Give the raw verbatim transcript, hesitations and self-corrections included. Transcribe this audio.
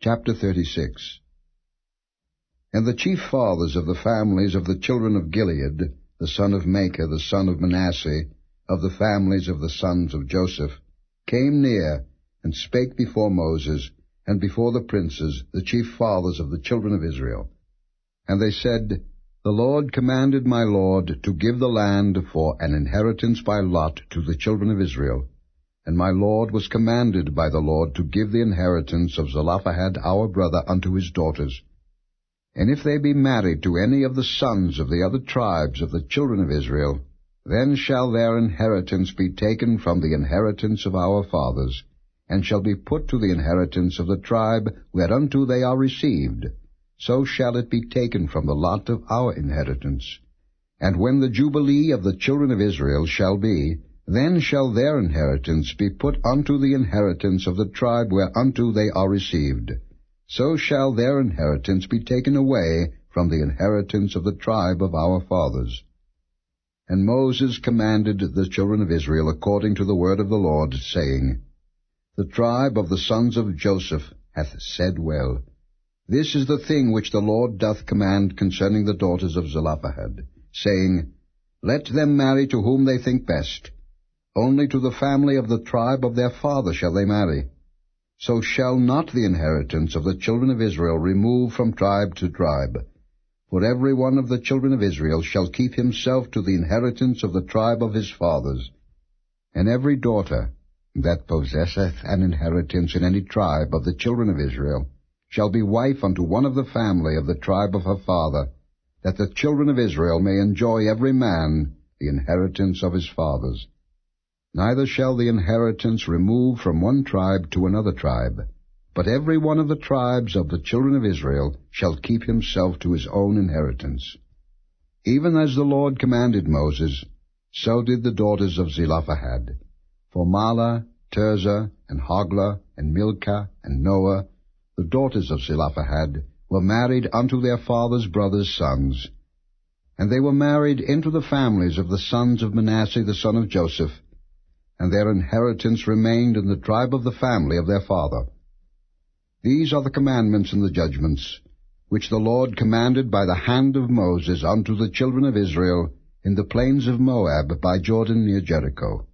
Chapter thirty-six. And the chief fathers of the families of the children of Gilead, the son of Machir, the son of Manasseh, of the families of the sons of Joseph, came near, and spake before Moses, and before the princes, the chief fathers of the children of Israel. And they said, The Lord commanded my Lord to give the land for an inheritance by lot to the children of Israel. And my Lord was commanded by the Lord to give the inheritance of Zelophehad our brother unto his daughters. And if they be married to any of the sons of the other tribes of the children of Israel, then shall their inheritance be taken from the inheritance of our fathers, and shall be put to the inheritance of the tribe whereunto they are received. So shall it be taken from the lot of our inheritance. And when the jubilee of the children of Israel shall be, then shall their inheritance be put unto the inheritance of the tribe whereunto they are received. So shall their inheritance be taken away from the inheritance of the tribe of our fathers. And Moses commanded the children of Israel according to the word of the Lord, saying, The tribe of the sons of Joseph hath said well. This is the thing which the Lord doth command concerning the daughters of Zelophehad, saying, Let them marry to whom they think best. Only to the family of the tribe of their father shall they marry. So shall not the inheritance of the children of Israel remove from tribe to tribe. For every one of the children of Israel shall keep himself to the inheritance of the tribe of his fathers. And every daughter that possesseth an inheritance in any tribe of the children of Israel shall be wife unto one of the family of the tribe of her father, that the children of Israel may enjoy every man the inheritance of his fathers. Neither shall the inheritance remove from one tribe to another tribe, but every one of the tribes of the children of Israel shall keep himself to his own inheritance. Even as the Lord commanded Moses, so did the daughters of Zelophehad. For Mahlah, Tirzah, and Hoglah, and Milcah, and Noah, the daughters of Zelophehad, were married unto their father's brothers' sons. And they were married into the families of the sons of Manasseh the son of Joseph, and their inheritance remained in the tribe of the family of their father. These are the commandments and the judgments, which the Lord commanded by the hand of Moses unto the children of Israel in the plains of Moab by Jordan near Jericho.